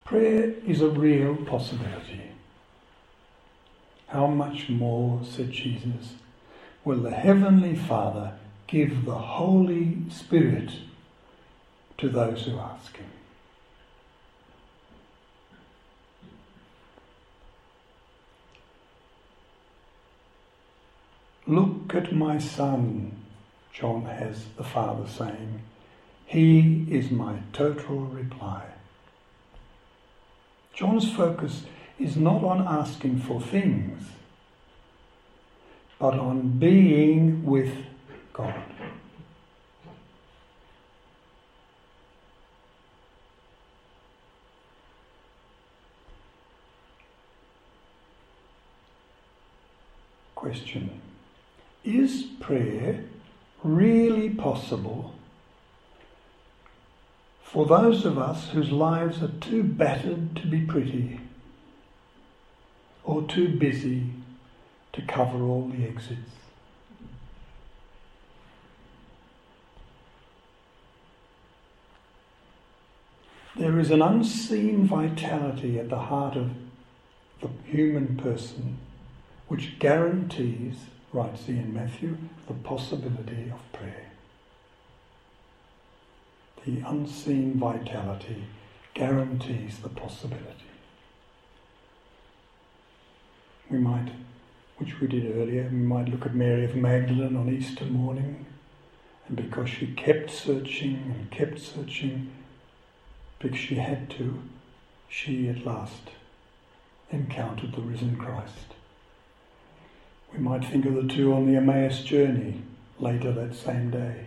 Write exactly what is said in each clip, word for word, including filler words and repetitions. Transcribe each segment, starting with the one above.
Prayer is a real possibility. How much more, said Jesus, will the Heavenly Father give the Holy Spirit to those who ask Him? Look at my Son, John has the Father saying. He is my total reply. John's focus is not on asking for things, but on being with God. Question: is prayer really possible for those of us whose lives are too battered to be pretty, or too busy to cover all the exits? There is an unseen vitality at the heart of the human person which guarantees, writes Ian Matthew, the possibility of prayer. The unseen vitality guarantees the possibility. We might, which we did earlier, we might look at Mary of Magdalene on Easter morning, and because she kept searching and kept searching, because she had to, she at last encountered the risen Christ. We might think of the two on the Emmaus journey later that same day.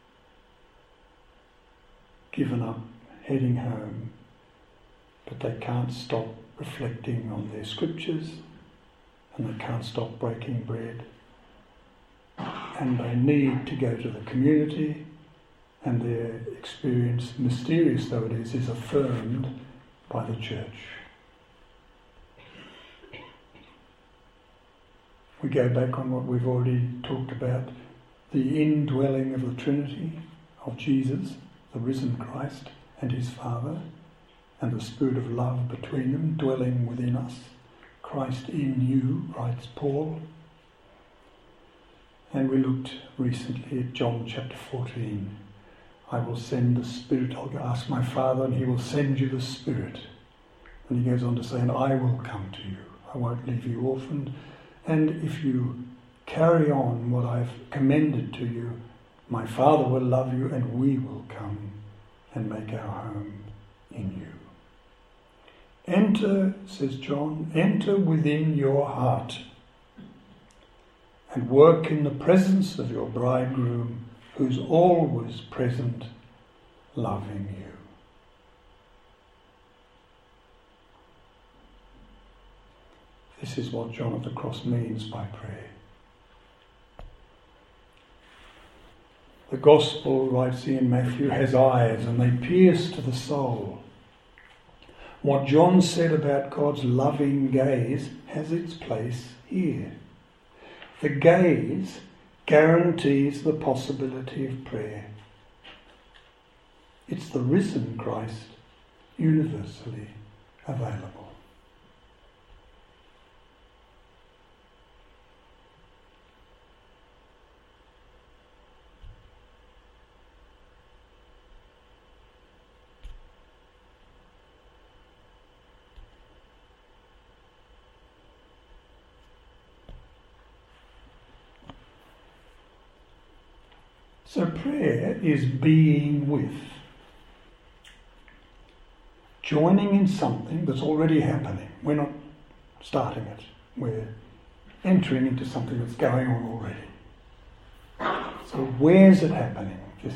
Given up, heading home, but they can't stop reflecting on their scriptures, and they can't stop breaking bread. And they need to go to the community, and their experience, mysterious though it is, is affirmed by the church. We go back on what we've already talked about, the indwelling of the Trinity, of Jesus, the risen Christ, and His Father, and the Spirit of love between them, dwelling within us. Christ in you, writes Paul. And we looked recently at John chapter fourteen. I will send the Spirit, I'll ask my Father, and He will send you the Spirit. And He goes on to say, and I will come to you. I won't leave you orphaned. And if you carry on what I've commended to you, my Father will love you, and we will come and make our home in you. Enter, says John, enter within your heart and work in the presence of your bridegroom, who's always present, loving you. This is what John of the Cross means by prayer. The Gospel, writes Ian Matthew, has eyes and they pierce to the soul. What John said about God's loving gaze has its place here. The gaze guarantees the possibility of prayer. It's the risen Christ, universally available. So prayer is being with, joining in something that's already happening. We're not starting it. We're entering into something that's going on already. So where's it happening? This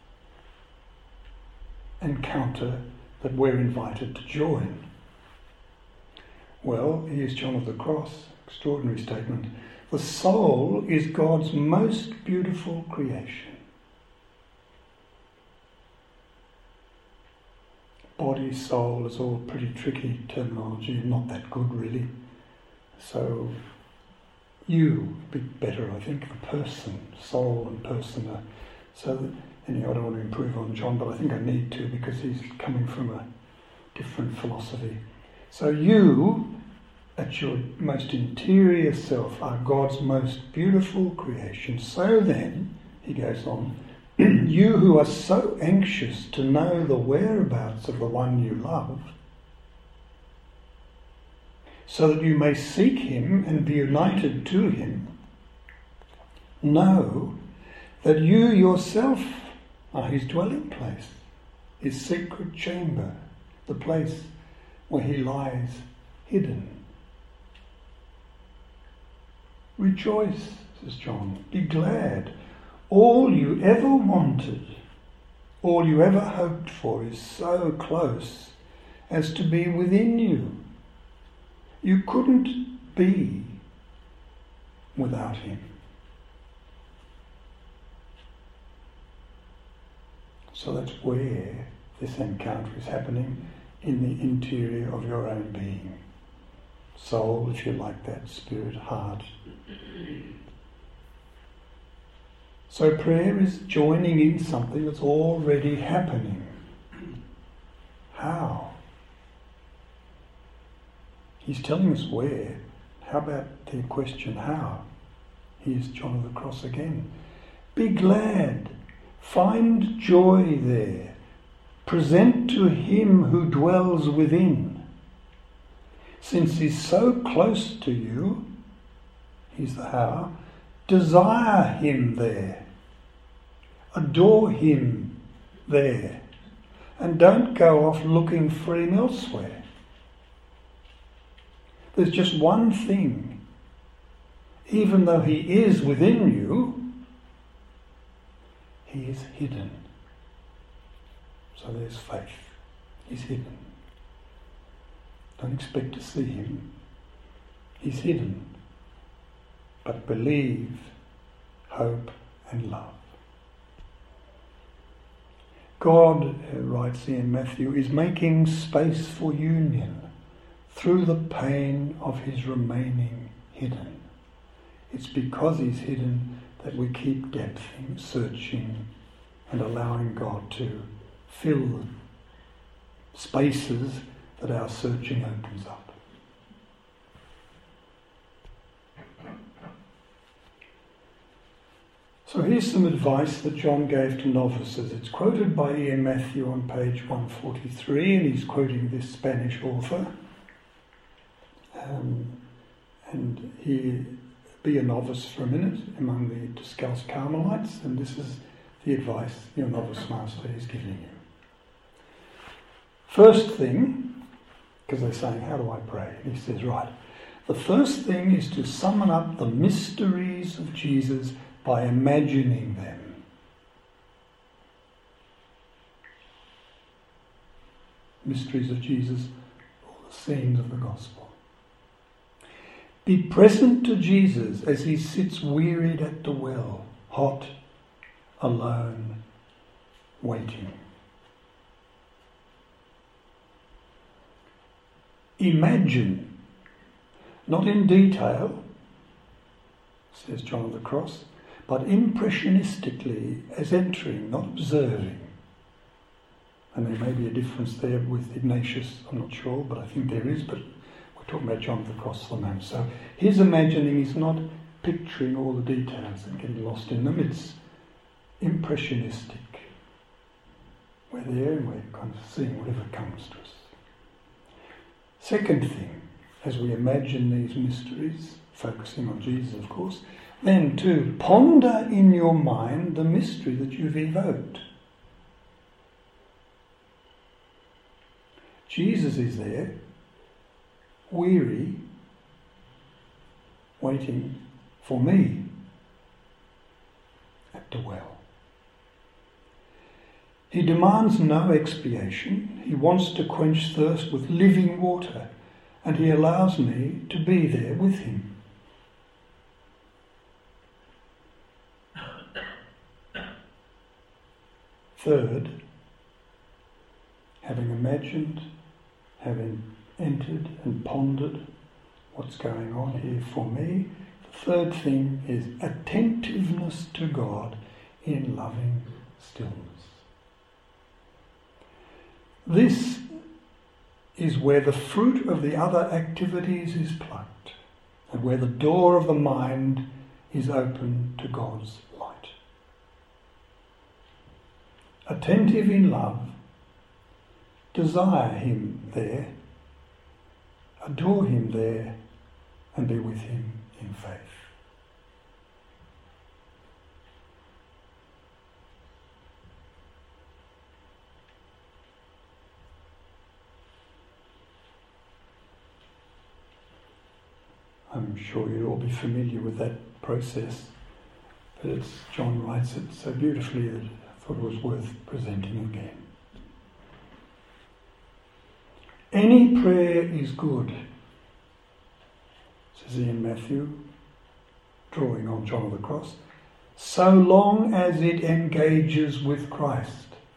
encounter that we're invited to join. Well, here's John of the Cross, extraordinary statement. The soul is God's most beautiful creation. Body, soul is all pretty tricky terminology, not that good really. So you would be better, I think, the person, soul and person. Are, so, that, anyway, I don't want to improve on John, but I think I need to because he's coming from a different philosophy. So you, at your most interior self, are God's most beautiful creation. So then, he goes on, you who are so anxious to know the whereabouts of the one you love, so that you may seek him and be united to him, know that you yourself are his dwelling place, his secret chamber, the place where he lies hidden. Rejoice, says John, be glad. All you ever wanted, all you ever hoped for is so close as to be within you. You couldn't be without him. So that's where this encounter is happening, in the interior of your own being. Soul, if you like that, spirit, heart. So prayer is joining in something that's already happening. How? He's telling us where. How about the question how? Here's John of the Cross again. Be glad. Find joy there. Present to him who dwells within. Since he's so close to you, he's the how, desire him there. Adore him there. And don't go off looking for him elsewhere. There's just one thing. Even though he is within you, he is hidden. So there's faith. He's hidden. Don't expect to see him. He's hidden. But believe, hope and love. God, uh, writes Ian Matthew, is making space for union through the pain of his remaining hidden. It's because he's hidden that we keep depthing, searching and allowing God to fill the spaces that our searching opens up. So here's some advice that John gave to novices. It's quoted by Ian Matthew on page one forty-three, and he's quoting this Spanish author. Um, and he be a novice for a minute among the Descalced Carmelites, and this is the advice your novice master is giving you. First thing, because they're saying, how do I pray? And he says, right, the first thing is to summon up the mysteries of Jesus by imagining them. Mysteries of Jesus, all the scenes of the gospel. Be present to Jesus as he sits wearied at the well, hot, alone, waiting. Imagine, not in detail, says John of the Cross, but impressionistically as entering, not observing. And there may be a difference there with Ignatius, I'm not sure, but I think there is, but we're talking about John of the Cross the moment. So his imagining is not picturing all the details and getting lost in them, it's impressionistic. We're there and we're kind of seeing whatever comes to us. Second thing, as we imagine these mysteries, focusing on Jesus of course, then too, ponder in your mind the mystery that you've evoked. Jesus is there, weary, waiting for me at the well. He demands no expiation. He wants to quench thirst with living water, and he allows me to be there with him. Third, having imagined, having entered and pondered what's going on here for me, the third thing is attentiveness to God in loving stillness. This is where the fruit of the other activities is plucked and where the door of the mind is open to God's light. Attentive in love, desire Him there, adore Him there, and be with Him in faith. I'm sure you'd all be familiar with that process, but it's, John writes it so beautifully that I thought it was worth presenting again. Any prayer is good, says he in Matthew, drawing on John of the Cross, so long as it engages with Christ.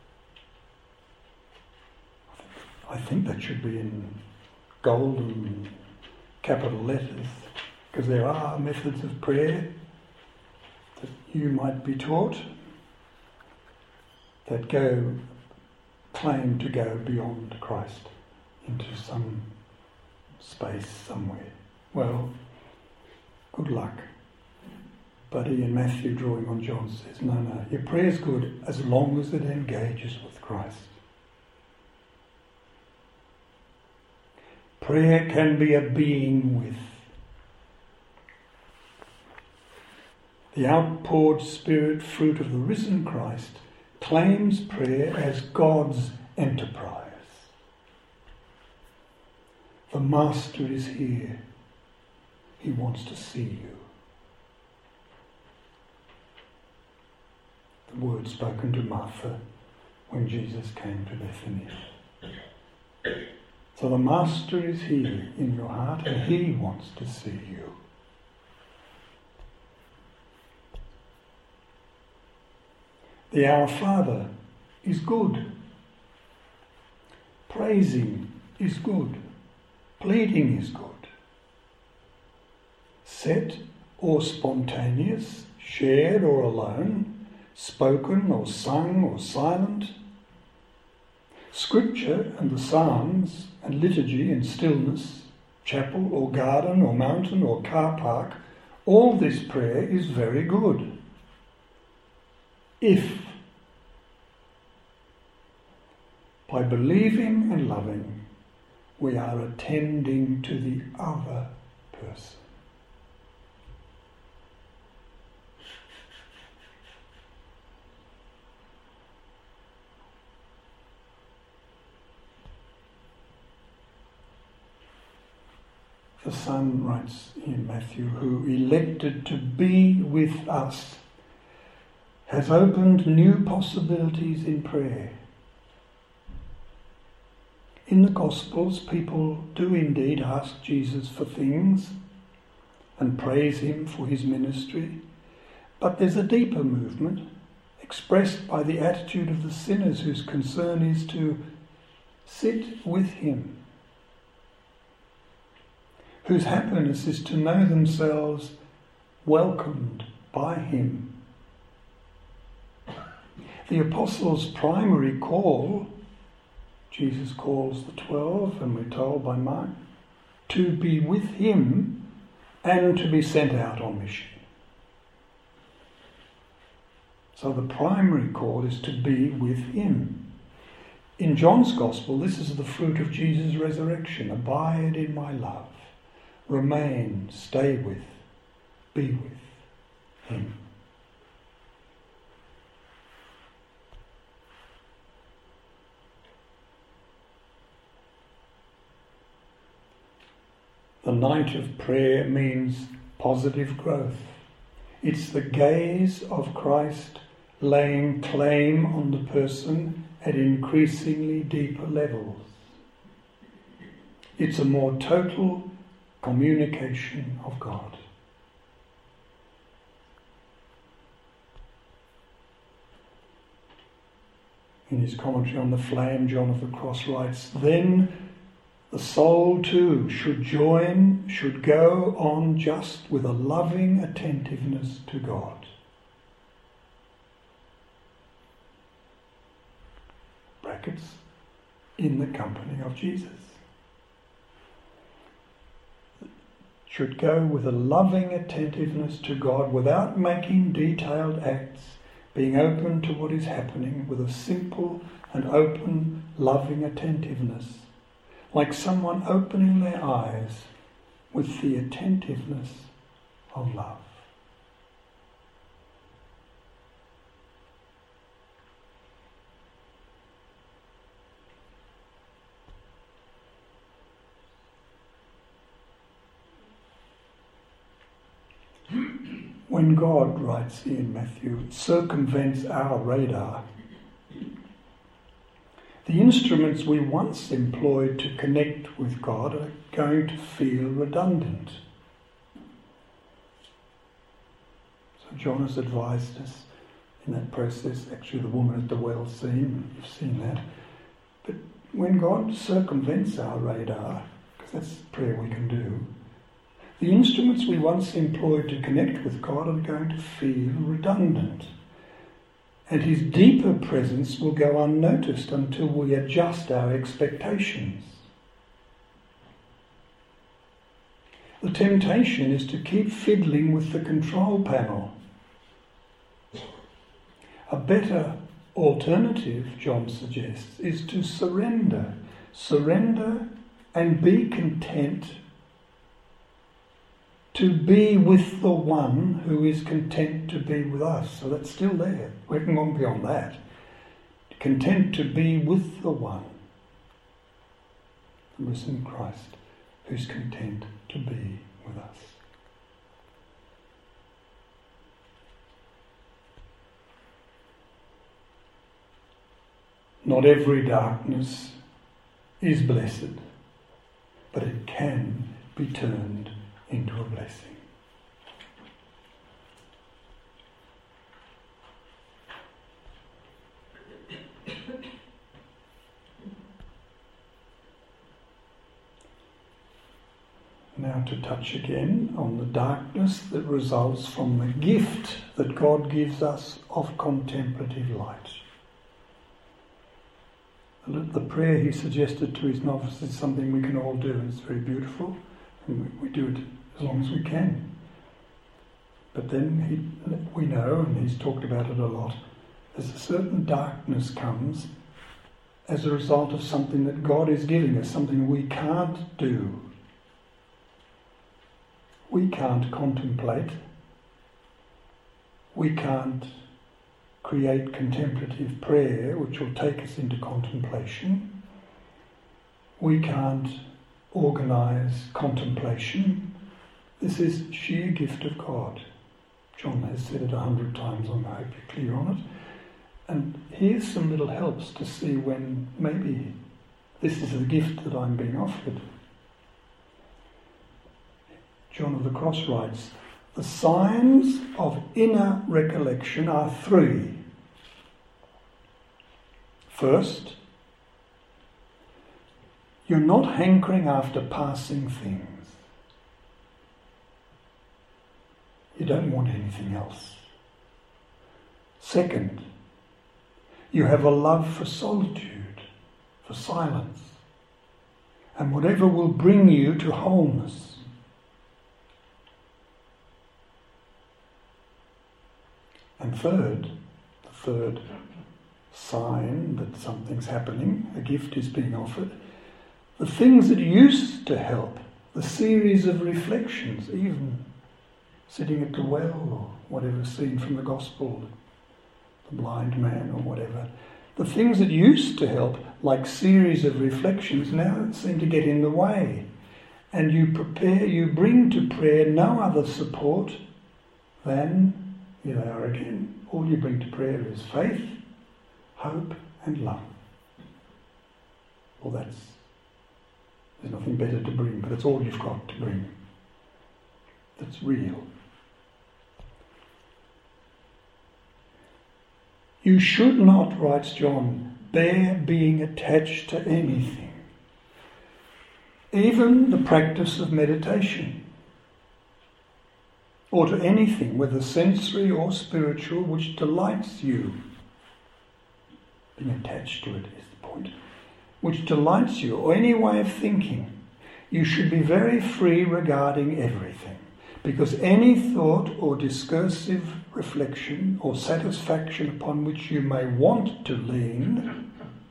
I think that should be in golden capital letters, because there are methods of prayer that you might be taught that go, claim to go beyond Christ into some space somewhere. Well, good luck. But he in Matthew, drawing on John, says, no, no, your prayer's good as long as it engages with Christ. Prayer can be a being with. The outpoured Spirit, fruit of the risen Christ, claims prayer as God's enterprise. The Master is here. He wants to see you. The word spoken to Martha when Jesus came to Bethany. So the Master is here in your heart and He wants to see you. The Our Father is good. Praising is good. Pleading is good. Set or spontaneous, shared or alone, spoken or sung or silent. Scripture and the Psalms and liturgy and stillness, chapel or garden or mountain or car park, all this prayer is very good. If, by believing and loving, we are attending to the other person. The Son, writes in Matthew, who elected to be with us, has opened new possibilities in prayer. In the Gospels, people do indeed ask Jesus for things and praise Him for His ministry, but there's a deeper movement expressed by the attitude of the sinners whose concern is to sit with Him, whose happiness is to know themselves welcomed by Him. The Apostles' primary call, Jesus calls the twelve, and we're told by Mark, to be with Him and to be sent out on mission. So the primary call is to be with Him. In John's Gospel, this is the fruit of Jesus' resurrection. Abide in my love. Remain, stay with, be with Him. The night of prayer means positive growth. It's the gaze of Christ laying claim on the person at increasingly deeper levels. It's a more total communication of God. In his commentary on the flame, John of the Cross writes, then the soul too should join, should go on just with a loving attentiveness to God. Brackets, in the company of Jesus. should go with a loving attentiveness to God without making detailed acts, being open to what is happening with a simple and open, loving attentiveness, like someone opening their eyes with the attentiveness of love. When God, writes he in Matthew, circumvents our radar, the instruments we once employed to connect with God are going to feel redundant. So John has advised us in that process, actually the woman at the well scene, you've seen that. But when God circumvents our radar, because that's the prayer we can do, the instruments we once employed to connect with God are going to feel redundant. And his deeper presence will go unnoticed until we adjust our expectations. The temptation is to keep fiddling with the control panel. A better alternative, John suggests, is to surrender. Surrender and be content to be with the one who is content to be with us. So that's still there. We haven't gone beyond that. Content to be with the one, the risen Christ, who's content to be with us. Not every darkness is blessed, but it can be turned into a blessing. Now to touch again on the darkness that results from the gift that God gives us of contemplative light. The prayer he suggested to his novices is something we can all do, and it's very beautiful, and we do it as long as we can. But then he, we know, and he's talked about it a lot, there's a certain darkness comes as a result of something that God is giving us, something we can't do. We can't contemplate. We can't create contemplative prayer which will take us into contemplation. We can't organise contemplation. This is sheer gift of God. John has said it a hundred times, I hope you're clear on it. And here's some little helps to see when maybe this is the gift that I'm being offered. John of the Cross writes, the signs of inner recollection are three. First, you're not hankering after passing things. You don't want anything else. Second, you have a love for solitude, for silence, and whatever will bring you to wholeness. And third, the third sign that something's happening, a gift is being offered, the things that used to help, the series of reflections, even sitting at the well or whatever scene from the gospel, the blind man or whatever, the things that used to help, like series of reflections, now seem to get in the way. And you prepare, you bring to prayer no other support than, here they are again, all you bring to prayer is faith, hope and love. Well, that's, there's nothing better to bring, but it's all you've got to bring. That's real. You should not, writes John, bear being attached to anything, even the practice of meditation, or to anything, whether sensory or spiritual, which delights you. Being attached to it is the point. Which delights you, or any way of thinking. You should be very free regarding everything, because any thought or discursive reflection or satisfaction upon which you may want to lean,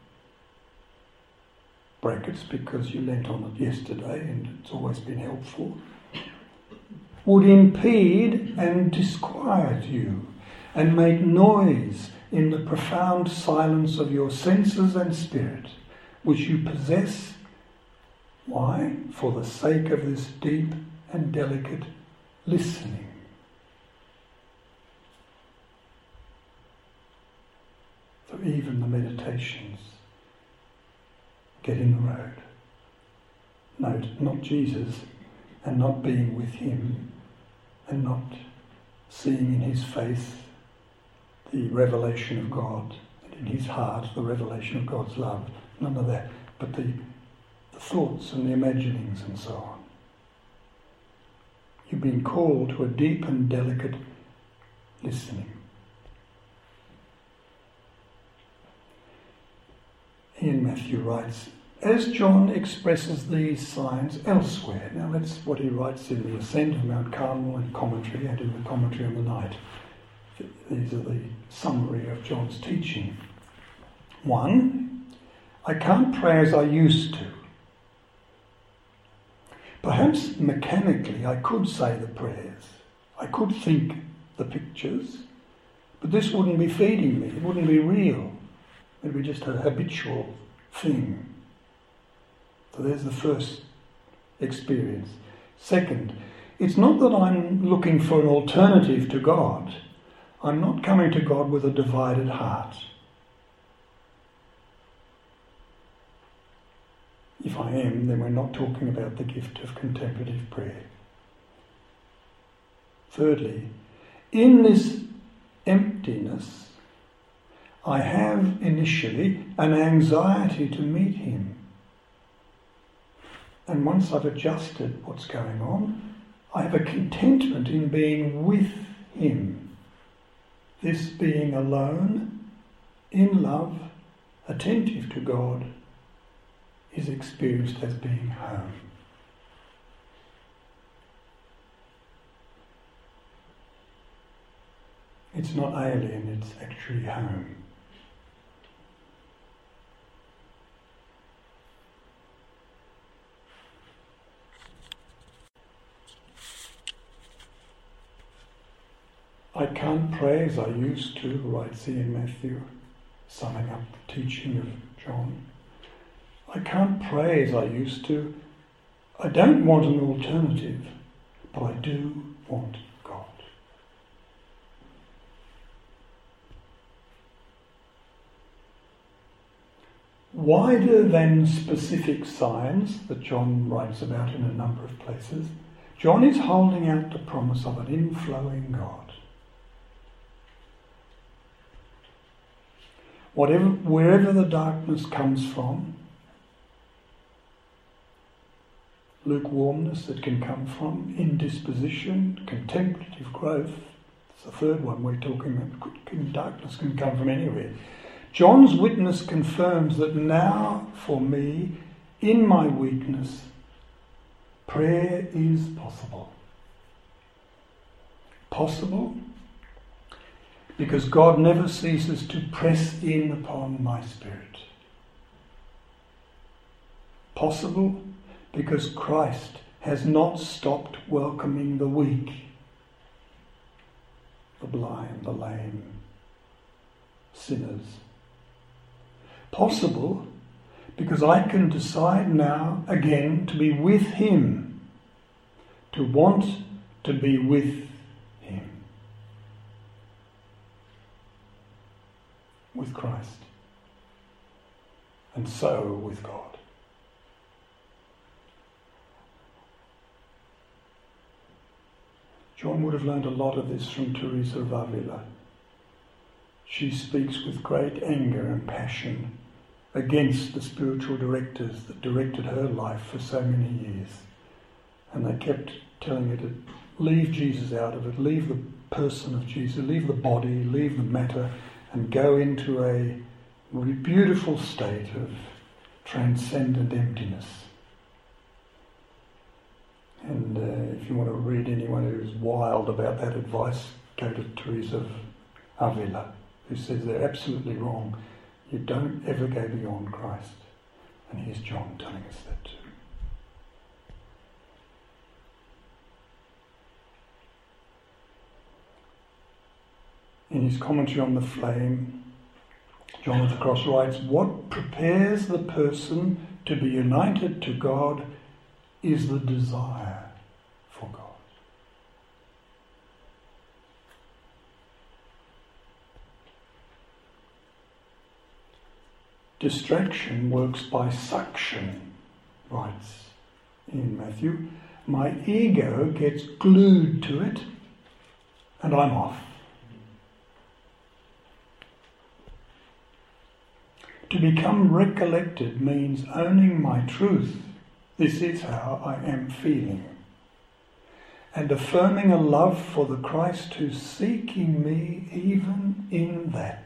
brackets because you leant on it yesterday and it's always been helpful, would impede and disquiet you and make noise in the profound silence of your senses and spirit, which you possess. Why? For the sake of this deep and delicate listening. So even the meditations get in the road. Note, not Jesus, and not being with him, and not seeing in his face the revelation of God, and in his heart the revelation of God's love. None of that, but the, the thoughts and the imaginings and so on. You've been called to a deep and delicate listening. Ian Matthew writes, as John expresses these signs elsewhere. Now that's what he writes in the Ascent of Mount Carmel and commentary, and in the commentary on the night. These are the summary of John's teaching. One, I can't pray as I used to. Perhaps mechanically I could say the prayers. I could think the pictures, but this wouldn't be feeding me. It wouldn't be real. It would be just a habitual thing. So there's the first experience. Second, it's not that I'm looking for an alternative to God. I'm not coming to God with a divided heart. If I am, then we're not talking about the gift of contemplative prayer. Thirdly, in this emptiness, I have initially an anxiety to meet him. And once I've adjusted what's going on, I have a contentment in being with him. This being alone, in love, attentive to God, is experienced as being home. It's not alien, it's actually home. I can't pray as I used to, writes Ian Matthew, summing up the teaching of John. I can't pray as I used to. I don't want an alternative, but I do want God. Wider than specific signs that John writes about in a number of places, John is holding out the promise of an inflowing God. Whatever, wherever the darkness comes from, lukewarmness that can come from, indisposition, contemplative growth, it's the third one we're talking about, darkness can come from anywhere. John's witness confirms that now, for me, in my weakness, prayer is possible. Possible because God never ceases to press in upon my spirit. Possible because Christ has not stopped welcoming the weak, the blind, the lame, sinners. Possible because I can decide now again to be with him, to want to be with him, with Christ, and so with God. John would have learned a lot of this from Teresa of Avila. She speaks with great anger and passion against the spiritual directors that directed her life for so many years. And they kept telling her to leave Jesus out of it, leave the person of Jesus, leave the body, leave the matter, and go into a beautiful state of transcendent emptiness. if you want to read anyone who's wild about that advice, go to Teresa of Avila, who says they're absolutely wrong. You don't ever go beyond Christ. And here's John telling us that too. In his commentary on the flame, John of the Cross writes, what prepares the person to be united to God is the desire for God. Distraction works by suction, writes in Matthew. My ego gets glued to it and I'm off. To become recollected means owning my truth. This is how I am feeling. And affirming a love for the Christ who's seeking me even in that.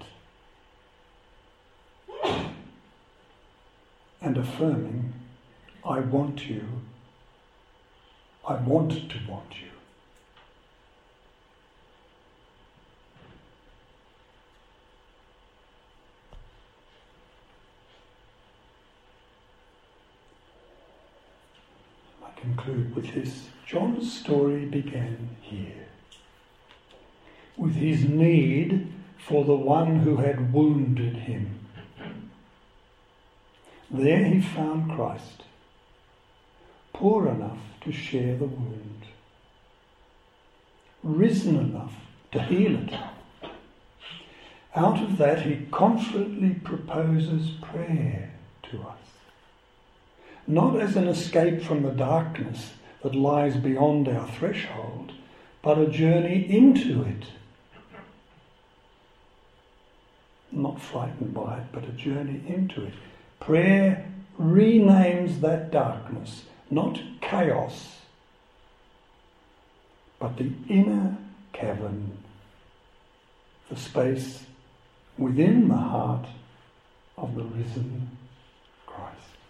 And affirming, I want you. I want to want you. Conclude with this. John's story began here, with his need for the one who had wounded him. There he found Christ, poor enough to share the wound, risen enough to heal it. Out of that he confidently proposes prayer to us. Not as an escape from the darkness that lies beyond our threshold, but a journey into it. Not frightened by it, but a journey into it. Prayer renames that darkness, not chaos, but the inner cavern, the space within the heart of the risen Christ.